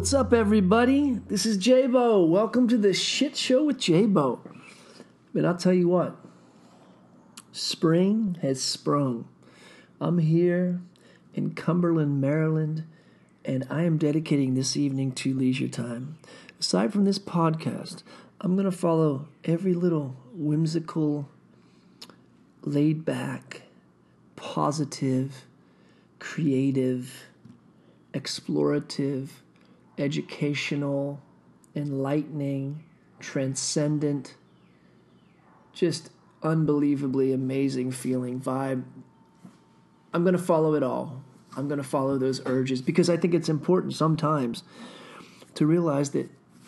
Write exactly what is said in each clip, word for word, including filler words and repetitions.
What's up, everybody? This is J-Bo. Welcome to the Shit Show with J-Bo. But I'll tell you what, spring has sprung. I'm here in Cumberland, Maryland, and I am dedicating this evening to leisure time. Aside from this podcast, I'm going to follow every little whimsical, laid-back, positive, creative, explorative, educational, enlightening, transcendent, just unbelievably amazing feeling vibe. I'm going to follow it all. I'm going to follow those urges because I think it's important sometimes to realize that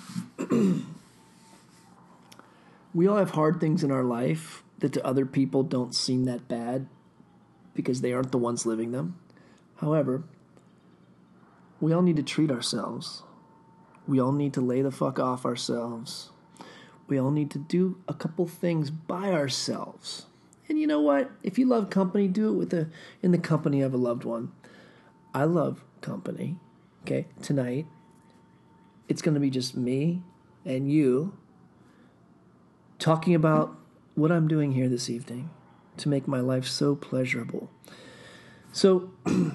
we all have hard things in our life that to other people don't seem that bad because they aren't the ones living them. However, we all need to treat ourselves. We all need to lay the fuck off ourselves. We all need to do a couple things by ourselves. And you know what? If you love company, do it with a in the company of a loved one. I love company. Okay, tonight it's going to be just me and you talking about what I'm doing here this evening to make my life so pleasurable. So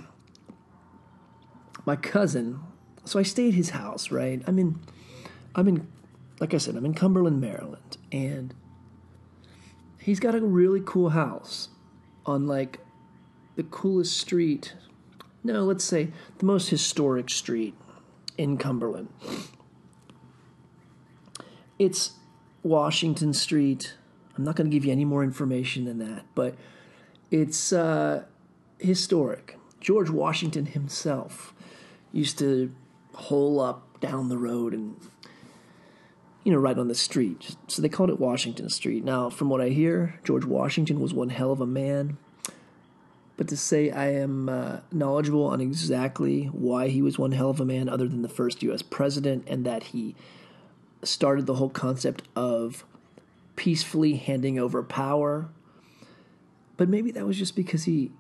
my cousin, so I stay at his house, right? I'm in, I'm in, like I said, I'm in Cumberland, Maryland, and he's got a really cool house on, like, the coolest street, no, let's say the most historic street in Cumberland. It's Washington Street. I'm not going to give you any more information than that, but it's uh, historic. George Washington himself used to hole up down the road and, you know, right on the street. So they called it Washington Street. Now, from what I hear, George Washington was one hell of a man. But to say I am uh, knowledgeable on exactly why he was one hell of a man other than the first U S president and that he started the whole concept of peacefully handing over power. But maybe that was just because he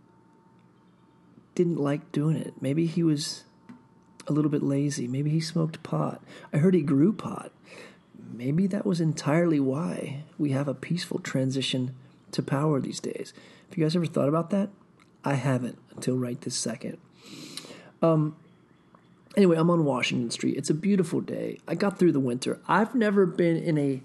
didn't like doing it. Maybe he was a little bit lazy. Maybe he smoked pot. I heard he grew pot. Maybe that was entirely why we have a peaceful transition to power these days. Have you guys ever thought about that? I haven't until right this second. Um. Anyway, I'm on Washington Street. It's a beautiful day. I got through the winter. I've never been in a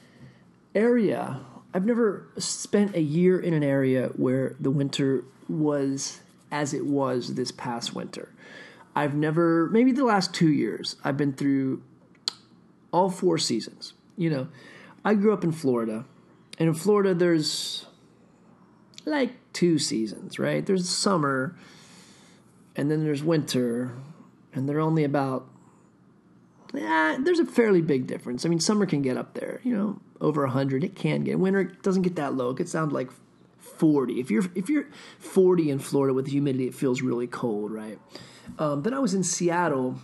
area, I've never spent a year in an area where the winter was as it was this past winter. I've never, maybe the last two years, I've been through all four seasons. You know, I grew up in Florida, and in Florida there's like two seasons, right? There's summer, and then there's winter, and they're only about, yeah, there's a fairly big difference. I mean, summer can get up there, you know, over one hundred. It can get. Winter doesn't get that low. It gets down to like forty. If you're if you're forty in Florida with humidity, it feels really cold, right? Um, then I was in Seattle.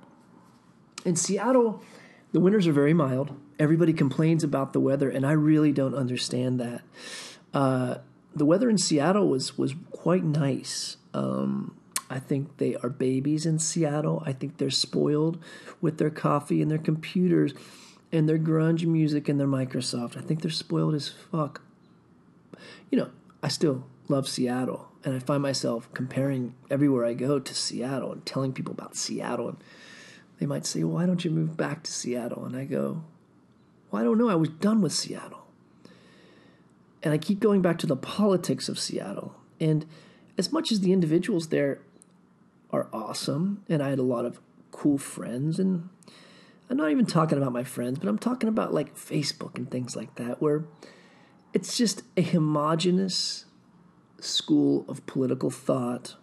In Seattle, the winters are very mild. Everybody complains about the weather, and I really don't understand that. Uh, the weather in Seattle was was quite nice. Um, I think they are babies in Seattle. I think they're spoiled with their coffee and their computers and their grunge music and their Microsoft. I think they're spoiled as fuck. You know, I still love Seattle, and I find myself comparing everywhere I go to Seattle and telling people about Seattle. And they might say, well, why don't you move back to Seattle? And I go, well, I don't know. I was done with Seattle. And I keep going back to the politics of Seattle. And as much as the individuals there are awesome, and I had a lot of cool friends, and I'm not even talking about my friends, but I'm talking about like Facebook and things like that, where it's just a homogenous school of political thought.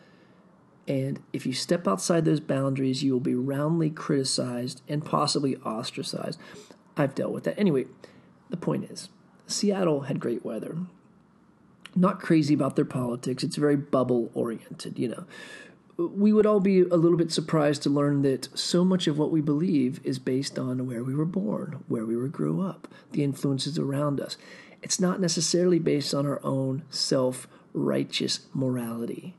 And if you step outside those boundaries, you will be roundly criticized and possibly ostracized. I've dealt with that. Anyway, the point is, Seattle had great weather. Not crazy about their politics. It's very bubble-oriented, you know. We would all be a little bit surprised to learn that so much of what we believe is based on where we were born, where we were grew up, the influences around us. It's not necessarily based on our own self-righteous morality.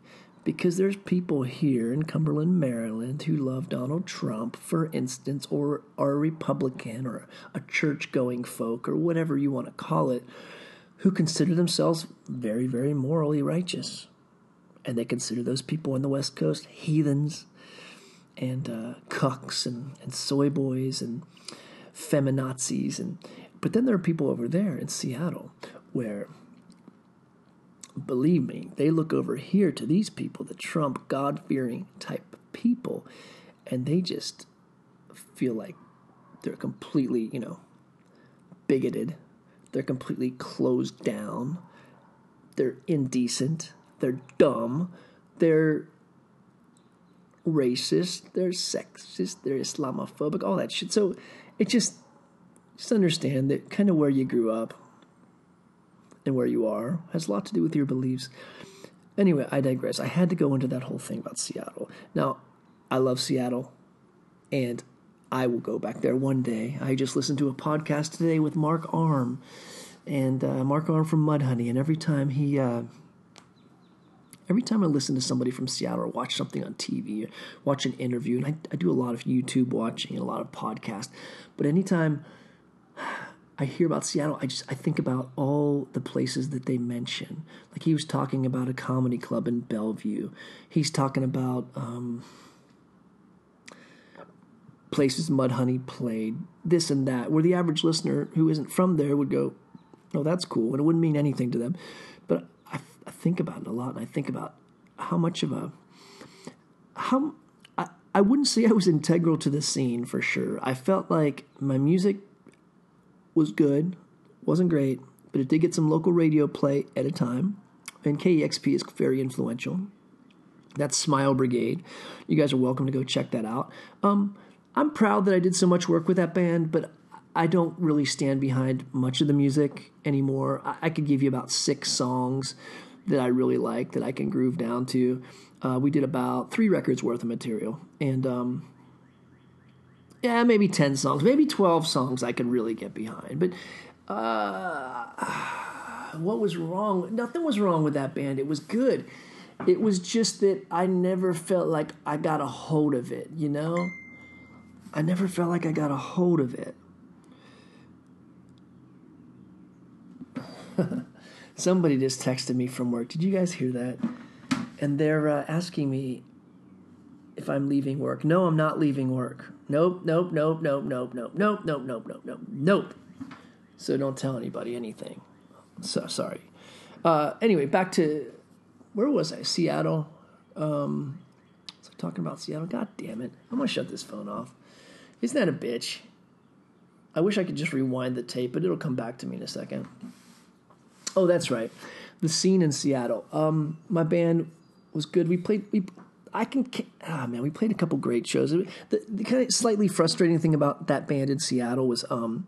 because there's people here in Cumberland, Maryland who love Donald Trump, for instance, or are a Republican or a church-going folk or whatever you want to call it, who consider themselves very, very morally righteous. And they consider those people on the West Coast heathens and uh, cucks and, and soy boys and feminazis. And, but then there are people over there in Seattle where, believe me, they look over here to these people, the Trump God-fearing type people, and they just feel like they're completely, you know, bigoted. They're completely closed down. They're indecent. They're dumb. They're racist. They're sexist. They're Islamophobic. All that shit. So it just, just understand that kind of where you grew up and where you are has a lot to do with your beliefs. Anyway, I digress. I had to go into that whole thing about Seattle. Now, I love Seattle, and I will go back there one day. I just listened to a podcast today with Mark Arm, and uh, Mark Arm from Mudhoney, and every time he, uh, every time I listen to somebody from Seattle or watch something on T V, or watch an interview, and I, I do a lot of YouTube watching and a lot of podcasts, but anytime I hear about Seattle, I just I think about all the places that they mention. Like he was talking about a comedy club in Bellevue. He's talking about um, places Mudhoney played, this and that, where the average listener who isn't from there would go, oh, that's cool, and it wouldn't mean anything to them. But I, I think about it a lot, and I think about how much of a, how, I, I wouldn't say I was integral to the scene for sure. I felt like my music was good, wasn't great, but it did get some local radio play at a time, and K E X P is very influential. That's Smile Brigade. You guys are welcome to go check that out. Um, I'm proud that I did so much work with that band, but I don't really stand behind much of the music anymore. I, I could give you about six songs that I really like that I can groove down to. Uh, we did about three records worth of material, and um, yeah, maybe ten songs, maybe twelve songs I could really get behind. But uh, what was wrong? Nothing was wrong with that band. It was good. It was just that I never felt like I got a hold of it, you know? I never felt like I got a hold of it. Somebody just texted me from work. Did you guys hear that? And they're uh, asking me if I'm leaving work. No, I'm not leaving work. Nope, nope, nope, nope, nope, nope, nope, nope, nope, nope, nope, nope. So don't tell anybody anything. So sorry. Uh, anyway, back to, where was I? Seattle. Um, was I talking about Seattle? God damn it. I'm going to shut this phone off. Isn't that a bitch? I wish I could just rewind the tape, but it'll come back to me in a second. Oh, that's right. The scene in Seattle. Um, my band was good. We played, we, I can, ah, man, we played a couple great shows. The, the kind of slightly frustrating thing about that band in Seattle was, um,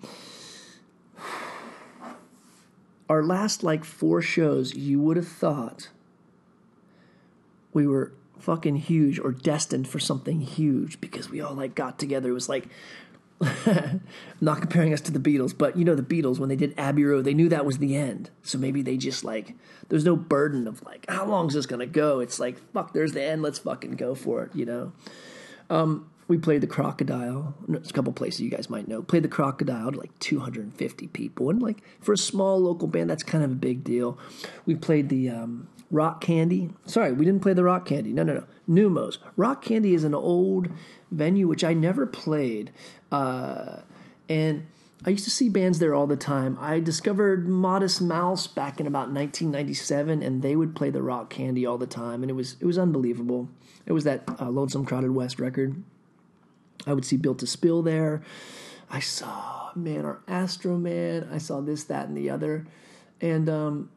our last, like, four shows, you would have thought we were fucking huge or destined for something huge because we all, like, got together. It was like, I'm not comparing us to the Beatles, but you know the Beatles, when they did Abbey Road, they knew that was the end. So maybe they just, like, there's no burden of, like, how long is this going to go? It's like, fuck, there's the end. Let's fucking go for it, you know? Um, we played the Crocodile. There's a couple places you guys might know. Played the Crocodile to, like, two hundred fifty people. And, like, for a small local band, that's kind of a big deal. We played the um, Rock Candy. Sorry, we didn't play the Rock Candy. No, no, no. Numos. Rock Candy is an old venue, which I never played. Uh, and I used to see bands there all the time. I discovered Modest Mouse back in about nineteen ninety-seven, and they would play the Rock Candy all the time, and it was it was unbelievable. It was that uh, Lonesome Crowded West record. I would see Built to Spill there. I saw, man, our Astro Man. I saw this, that, and the other. And, um,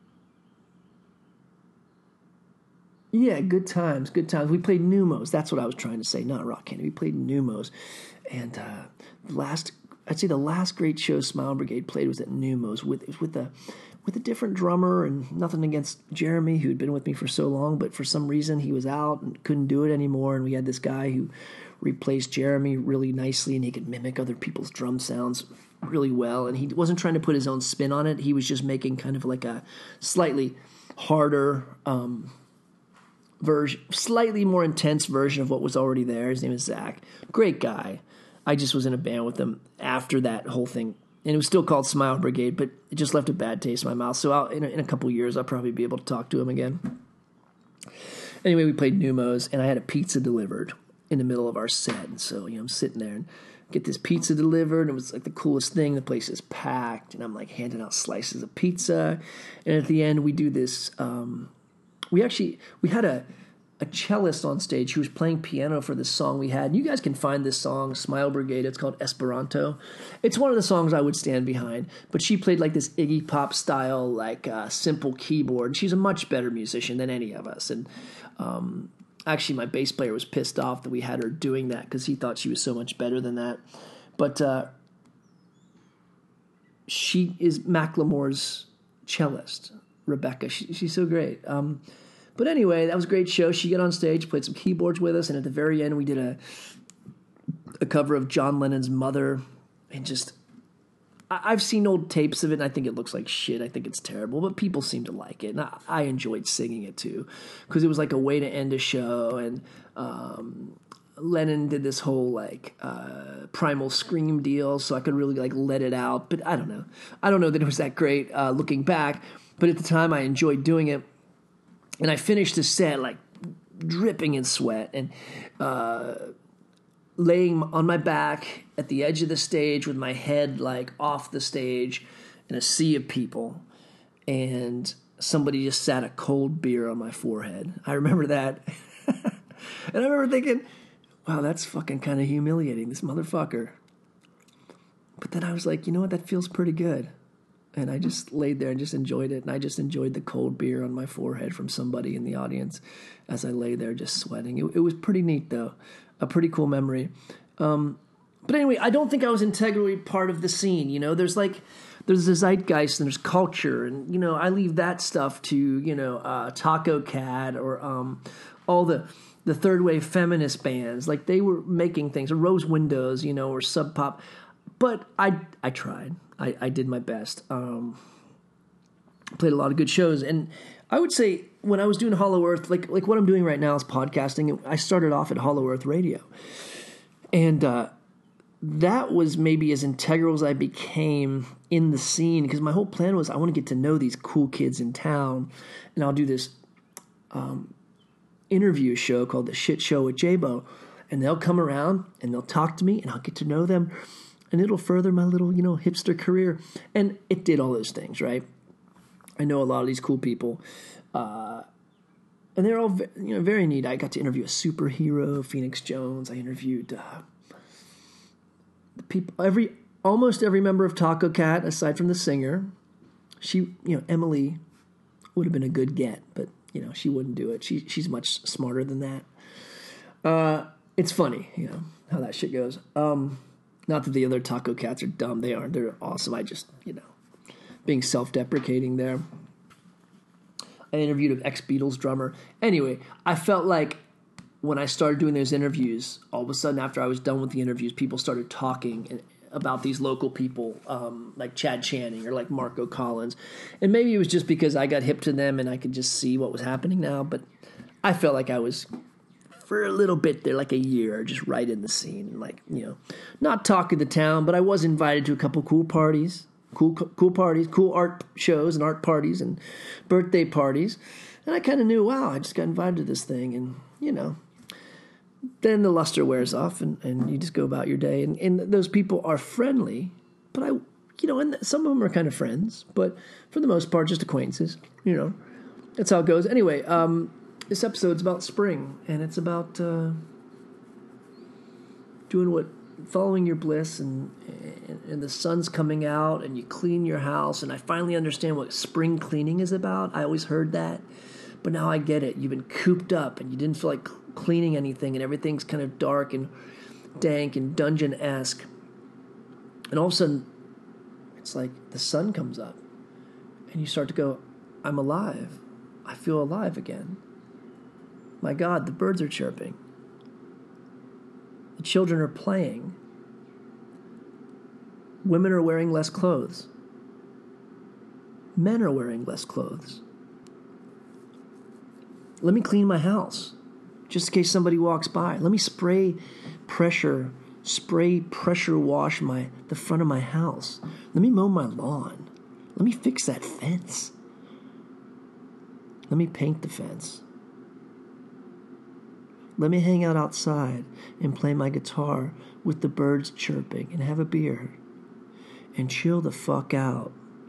yeah, good times, good times. We played Numos. That's what I was trying to say, not Rock Candy. We played Numos. And uh, last, I'd say the last great show Smile Brigade played was at Numos with with a with a different drummer, and nothing against Jeremy, who had been with me for so long, but for some reason he was out and couldn't do it anymore. And we had this guy who replaced Jeremy really nicely, and he could mimic other people's drum sounds really well. And he wasn't trying to put his own spin on it. He was just making kind of like a slightly harder, um, version, slightly more intense version of what was already there. His name is Zach. Great guy. I just was in a band with him after that whole thing. And it was still called Smile Brigade, but it just left a bad taste in my mouth. So I'll, in, a, in a couple years, I'll probably be able to talk to him again. Anyway, we played Numos, and I had a pizza delivered in the middle of our set. And so, you know, I'm sitting there and get this pizza delivered, and it was like the coolest thing. The place is packed, and I'm like handing out slices of pizza. And at the end, we do this. Um, we actually we had a a cellist on stage who was playing piano for this song we had. And you guys can find this song, Smile Brigade. It's called Esperanto. It's one of the songs I would stand behind. But she played like this Iggy Pop style, like uh, simple keyboard. She's a much better musician than any of us. And um, actually, my bass player was pissed off that we had her doing that because he thought she was so much better than that. But uh, she is Macklemore's cellist, Rebecca. She, she's so great. Um, But anyway, that was a great show. She got on stage, played some keyboards with us, and at the very end, we did a a cover of John Lennon's Mother. And just, I, I've seen old tapes of it, and I think it looks like shit. I think it's terrible, but people seem to like it, and I, I enjoyed singing it too, because it was like a way to end a show. And um, Lennon did this whole like uh, Primal Scream deal, so I could really like let it out. But I don't know. I don't know that it was that great uh, looking back, but at the time, I enjoyed doing it. And I finished the set like dripping in sweat and uh, laying on my back at the edge of the stage with my head like off the stage in a sea of people. And somebody just sat a cold beer on my forehead. I remember that. And I remember thinking, wow, that's fucking kind of humiliating, this motherfucker. But then I was like, you know what? That feels pretty good. And I just laid there and just enjoyed it. And I just enjoyed the cold beer on my forehead from somebody in the audience as I lay there just sweating. It, it was pretty neat, though. A pretty cool memory. Um, but anyway, I don't think I was integrally part of the scene. You know, there's like, there's the zeitgeist and there's culture. And, you know, I leave that stuff to, you know, uh, Taco Cat or um, all the the third wave feminist bands. Like they were making things, or Rose Windows, you know, or Sub Pop. But I I tried. I, I did my best. Um, played a lot of good shows. And I would say when I was doing Hollow Earth, like like what I'm doing right now is podcasting. I started off at Hollow Earth Radio. And uh, that was maybe as integral as I became in the scene, because my whole plan was I want to get to know these cool kids in town. And I'll do this um, interview show called The Shit Show with J-Bo. And they'll come around and they'll talk to me and I'll get to know them. And it'll further my little, you know, hipster career. And it did all those things, right? I know a lot of these cool people. Uh, and they're all, you know, very neat. I got to interview a superhero, Phoenix Jones. I interviewed uh, the people, every, almost every member of Taco Cat, aside from the singer. She, you know, Emily would have been a good get, but, you know, she wouldn't do it. She, she's much smarter than that. Uh, it's funny, you know, how that shit goes. Um... Not that the other Taco Cats are dumb. They aren't. They're awesome. I just, you know, being self-deprecating there. I interviewed an ex-Beatles drummer. Anyway, I felt like when I started doing those interviews, all of a sudden after I was done with the interviews, people started talking about these local people, um, like Chad Channing or like Marco Collins. And maybe it was just because I got hip to them and I could just see what was happening now. But I felt like I was, for a little bit there, like a year, just right in the scene, like, you know, not talking the town, but I was invited to a couple cool parties, cool cool parties, cool art shows and art parties and birthday parties, and I kind of knew, wow, I just got invited to this thing, and, you know, then the luster wears off, and, and you just go about your day, and, and those people are friendly, but I, you know, and some of them are kind of friends, but for the most part, just acquaintances, you know, that's how it goes. Anyway, um, this episode's about spring, and it's about uh, doing what, following your bliss, and, and and the sun's coming out, and you clean your house, and I finally understand what spring cleaning is about. I always heard that, but now I get it. You've been cooped up, and you didn't feel like cleaning anything, and everything's kind of dark and dank and dungeon-esque, and all of a sudden, it's like the sun comes up, and you start to go, I'm alive. I feel alive again. My God, the birds are chirping. The children are playing. Women are wearing less clothes. Men are wearing less clothes. let me clean my house, just in case somebody walks by. Let me spray pressure, spray pressure wash my the front of my house. Let me mow my lawn. Let me fix that fence. Let me paint the fence. Let me hang out outside and play my guitar with the birds chirping and have a beer and chill the fuck out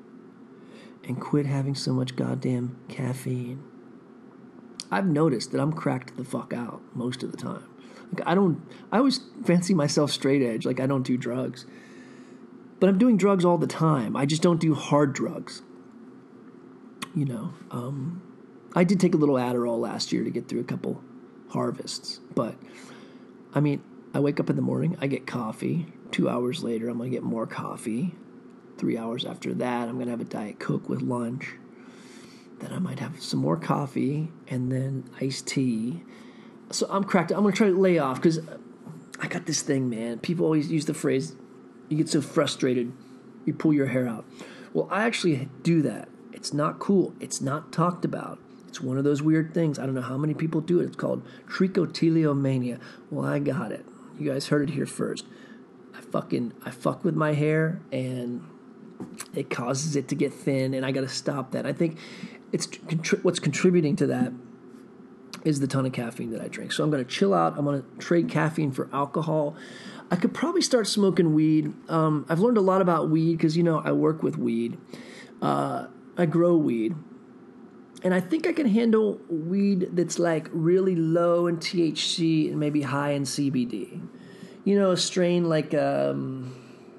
and quit having so much goddamn caffeine. I've noticed that I'm cracked the fuck out most of the time. Like I don't, I always fancy myself straight edge, like I don't do drugs. But I'm doing drugs all the time. I just don't do hard drugs. You know, um, I did take a little Adderall last year to get through a couple harvests. But, I mean, I wake up in the morning, I get coffee. Two hours later, I'm going to get more coffee. Three hours after that, I'm going to have a Diet Coke with lunch. Then I might have some more coffee and then iced tea. So I'm cracked. I'm going to try to lay off because I got this thing, man. People always use the phrase, you get so frustrated, you pull your hair out. Well, I actually do that. It's not cool. It's not talked about. It's one of those weird things. I don't know how many people do it. It's called trichotillomania. Well, I got it. You guys heard it here first. I fucking, I fuck with my hair and it causes it to get thin and I got to stop that. I think it's contri- what's contributing to that is the ton of caffeine that I drink. So I'm going to chill out. I'm going to trade caffeine for alcohol. I could probably start smoking weed. Um, I've learned a lot about weed because, you know, I work with weed. Uh, I grow weed. And I think I can handle weed that's like really low in T H C and maybe high in C B D. You know, a strain like, um,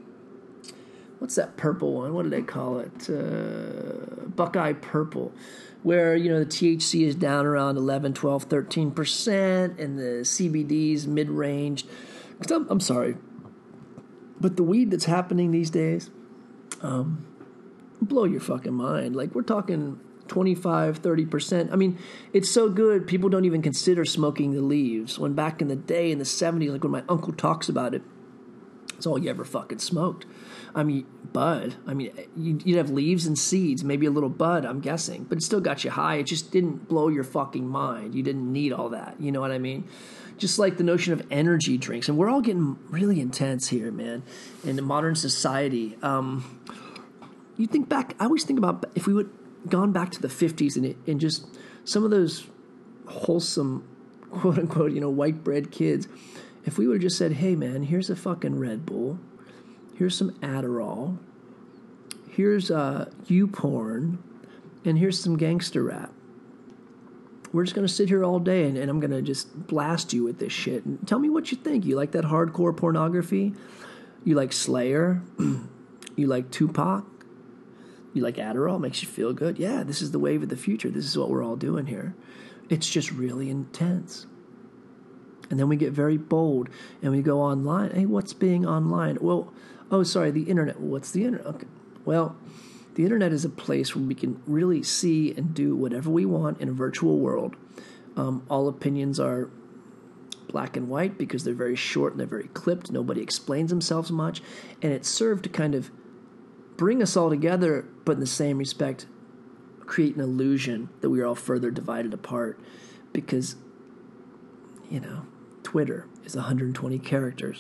what's that purple one? What do they call it? Uh, Buckeye Purple. Where, you know, the T H C is down around eleven, twelve, thirteen percent and the C B D is mid-range. I'm, I'm sorry, but the weed that's happening these days, um, blow your fucking mind. Like, we're talking twenty-five, thirty percent. I mean, it's so good, people don't even consider smoking the leaves. When back in the day, in the seventies, like when my uncle talks about it, it's all you ever fucking smoked. I mean, bud. I mean, you'd have leaves and seeds, maybe a little bud, I'm guessing. But it still got you high. It just didn't blow your fucking mind. You didn't need all that. You know what I mean? Just like the notion of energy drinks. And we're all getting really intense here, man, in the modern society. Um, you think back, I always think about if we would gone back to the fifties and, it, and just some of those wholesome, quote unquote, you know, white bread kids, if we would have just said, hey, man, here's a fucking Red Bull. Here's some Adderall. Here's uh, U-porn. And here's some gangster rap. We're just going to sit here all day and, and I'm going to just blast you with this shit. And tell me what you think. You like that hardcore pornography? You like Slayer? You like Tupac? You like Adderall? Makes you feel good? Yeah, this is the wave of the future. This is what we're all doing here. It's just really intense. And then we get very bold and we go online. Hey, what's being online? Well, oh, sorry, the internet. What's the internet? Okay. Well, the internet is a place where we can really see and do whatever we want in a virtual world. Um, all opinions are black and white because they're very short and they're very clipped. Nobody explains themselves much. And it's served to kind of bring us all together, but in the same respect, create an illusion that we are all further divided apart because, you know, Twitter is one hundred twenty characters.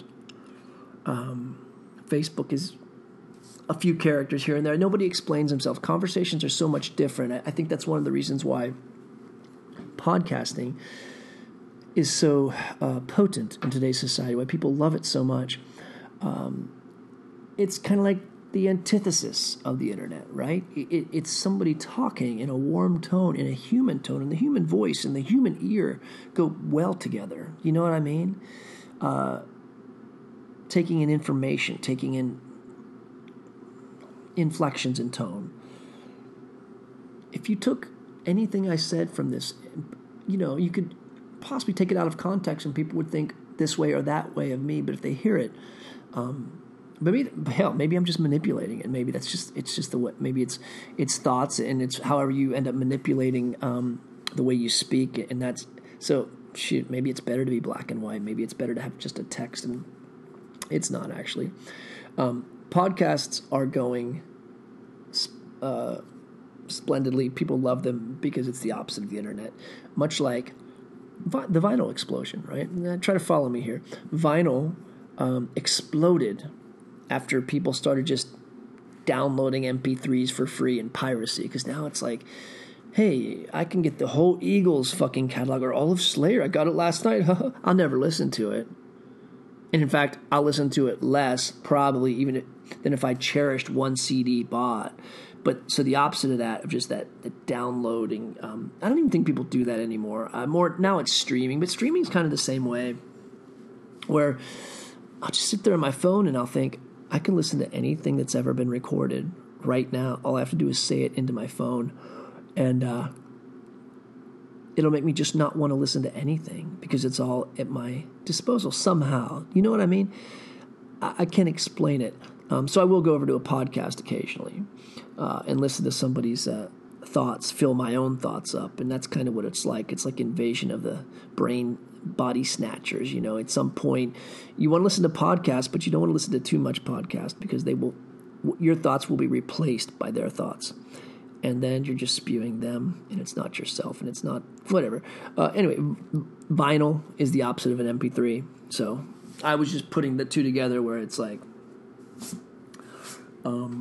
Um, Facebook is a few characters here and there. Nobody explains themselves. Conversations are so much different. I, I think that's one of the reasons why podcasting is so uh, potent in today's society, why people love it so much. Um, it's kind of like the antithesis of the internet, right? It, it, it's somebody talking in a warm tone, in a human tone, and the human voice and the human ear go well together. You know what I mean? Uh, taking in information, taking in inflections in tone. If you took anything I said from this, you know, you could possibly take it out of context and people would think this way or that way of me, but if they hear it, um, maybe, hell, maybe I'm just manipulating it. Maybe that's just, it's just the way, maybe it's, it's thoughts and it's however you end up manipulating um, the way you speak. And that's, so shit, maybe it's better to be black and white. Maybe it's better to have just a text, and it's not actually. Um, podcasts are going uh, splendidly. People love them because it's the opposite of the internet. Much like vi- the vinyl explosion, right? Now, try to follow me here. Vinyl um, exploded after people started just downloading M P threes for free and piracy, because now it's like, hey, I can get the whole Eagles fucking catalog or all of Slayer. I got it last night. I'll never listen to it. And in fact, I'll listen to it less probably even if, than if I cherished one C D bought. But so the opposite of that, of just that the downloading, um, I don't even think people do that anymore. Uh, more now it's streaming, but streaming's kind of the same way, where I'll just sit there on my phone and I'll think, I can listen to anything that's ever been recorded right now. All I have to do is say it into my phone, and uh, it'll make me just not want to listen to anything because it's all at my disposal somehow. You know what I mean? I, I can't explain it. Um, so I will go over to a podcast occasionally uh, and listen to somebody's uh, thoughts, fill my own thoughts up, and that's kind of what it's like. It's like invasion of the brain body snatchers. You know, at some point you want to listen to podcasts, but you don't want to listen to too much podcast because they will, your thoughts will be replaced by their thoughts, and then you're just spewing them, and it's not yourself, and it's not whatever. Uh, anyway, vinyl is the opposite of an M P three. So I was just putting the two together, where it's like, um,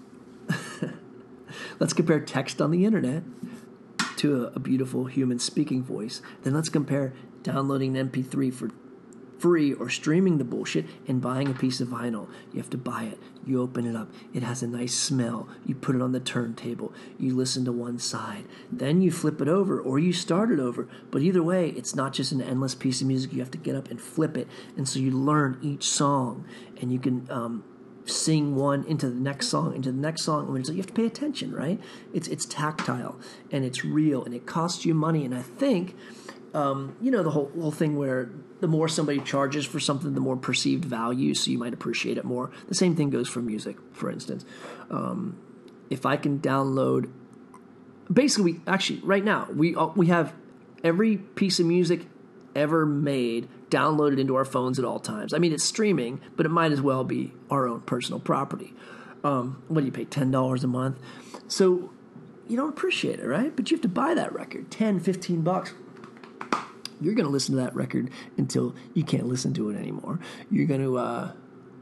let's compare text on the internet to a, a beautiful human speaking voice. Then let's compare downloading an M P three for free or streaming the bullshit and buying a piece of vinyl. You have to buy it. You open it up. It has a nice smell. You put it on the turntable. You listen to one side. Then you flip it over or you start it over. But either way, it's not just an endless piece of music. You have to get up and flip it. And so you learn each song, and you can um, sing one into the next song, into the next song. And so you have to pay attention, right? It's it's tactile and it's real and it costs you money. And I think, um, you know, the whole whole thing where the more somebody charges for something, the more perceived value, so you might appreciate it more. The same thing goes for music, for instance. Um, if I can download, basically, we, actually, right now, we uh, we have every piece of music ever made downloaded into our phones at all times. I mean, it's streaming, but it might as well be our own personal property. Um, what do you pay, ten dollars a month? So you don't appreciate it, right? But you have to buy that record, ten, fifteen bucks. You're going to listen to that record until you can't listen to it anymore. You're going to uh,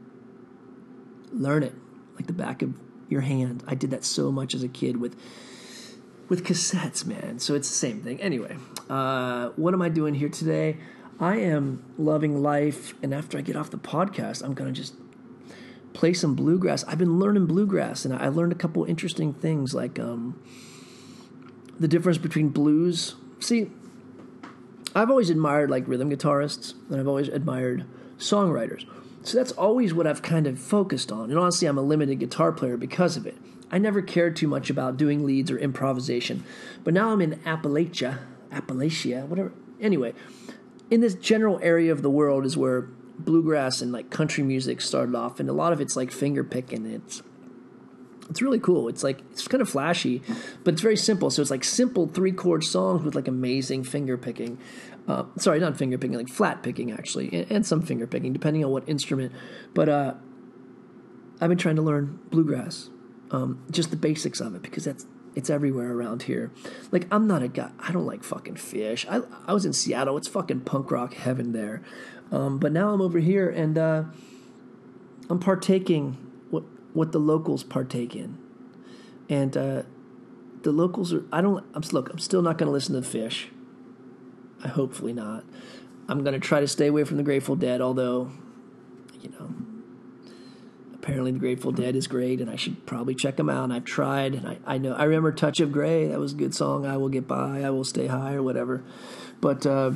learn it like the back of your hand. I did that so much as a kid with with cassettes, man. So it's the same thing. Anyway, uh, what am I doing here today? I am loving life, and after I get off the podcast, I'm going to just play some bluegrass. I've been learning bluegrass, and I learned a couple interesting things, like um, the difference between blues. See, I've always admired like rhythm guitarists, and I've always admired songwriters. So that's always what I've kind of focused on. And honestly, I'm a limited guitar player because of it. I never cared too much about doing leads or improvisation. But now I'm in Appalachia, Appalachia, whatever. Anyway, in this general area of the world is where bluegrass and like country music started off, and a lot of it's like finger picking. It's It's really cool. It's like, it's kind of flashy, but it's very simple. So it's like simple three chord songs with like amazing finger picking. Uh, sorry, not finger picking, like flat picking actually, and, and some finger picking depending on what instrument. But uh, I've been trying to learn bluegrass, um, just the basics of it, because that's it's everywhere around here. Like, I'm not a guy. I don't like fucking Fish. I I was in Seattle. It's fucking punk rock heaven there. Um, but now I'm over here and uh, I'm partaking what what the locals partake in, and uh, the locals are. I don't. I'm look. I'm still not going to listen to Fish. I hopefully not. I'm going to try to stay away from the Grateful Dead. Although, you know, apparently the Grateful Dead is great, and I should probably check them out. And I've tried, and I, I know. I remember Touch of Grey. That was a good song. I Will Get By. I Will Stay High, or whatever. But uh,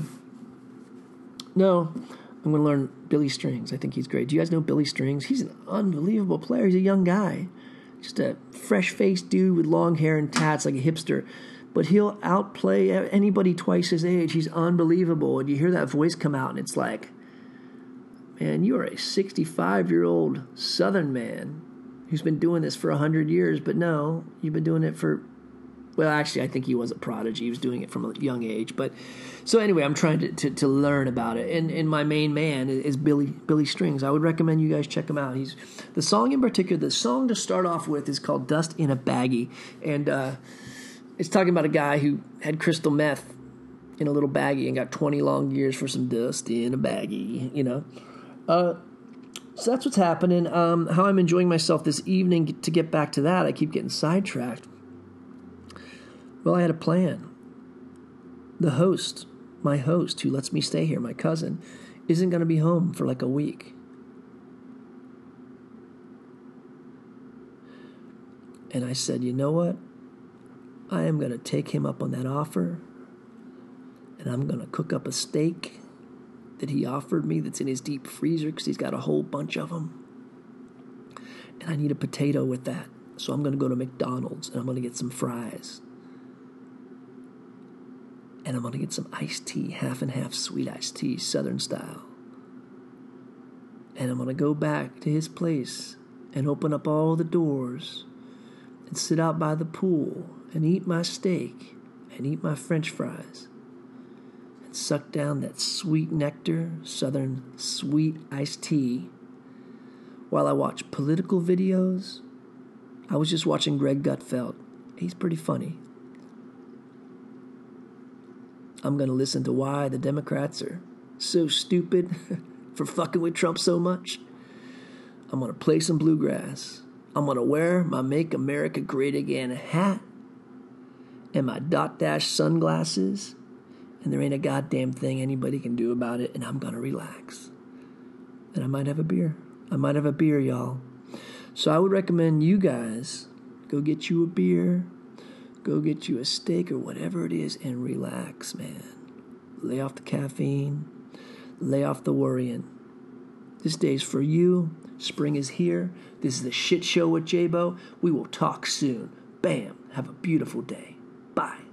no. I'm going to learn Billy Strings. I think he's great. Do you guys know Billy Strings? He's an unbelievable player. He's a young guy. Just a fresh-faced dude with long hair and tats like a hipster. But he'll outplay anybody twice his age. He's unbelievable. And you hear that voice come out, and it's like, man, you are a sixty-five-year-old Southern man who's been doing this for one hundred years. But no, you've been doing it for Well, actually, I think he was a prodigy. He was doing it from a young age. But so anyway, I'm trying to, to, to learn about it. And and my main man is Billy Billy Strings. I would recommend you guys check him out. He's the song in particular. The song to start off with is called "Dust in a Baggie," and uh, it's talking about a guy who had crystal meth in a little baggie and got twenty long years for some dust in a baggie. You know. Uh, so that's what's happening. Um, how I'm enjoying myself this evening. To get back to that, I keep getting sidetracked. Well, I had a plan. The host, my host, who lets me stay here, my cousin, isn't going to be home for like a week. And I said, you know what? I am going to take him up on that offer, and I'm going to cook up a steak that he offered me that's in his deep freezer because he's got a whole bunch of them. And I need a potato with that. So I'm going to go to McDonald's, and I'm going to get some fries. And I'm going to get some iced tea, half and half sweet iced tea, Southern style. And I'm going to go back to his place and open up all the doors and sit out by the pool and eat my steak and eat my French fries and suck down that sweet nectar, Southern sweet iced tea while I watch political videos. I was just watching Greg Gutfeld. He's pretty funny. I'm going to listen to why the Democrats are so stupid for fucking with Trump so much. I'm going to play some bluegrass. I'm going to wear my Make America Great Again hat and my dot dash sunglasses, and there ain't a goddamn thing anybody can do about it, and I'm going to relax. And I might have a beer. I might have a beer, y'all. So I would recommend you guys go get you a beer, go get you a steak or whatever it is, and relax, man. Lay off the caffeine. Lay off the worrying. This day's for you. Spring is here. This is the Shit Show with J-Bo. We will talk soon. Bam. Have a beautiful day. Bye.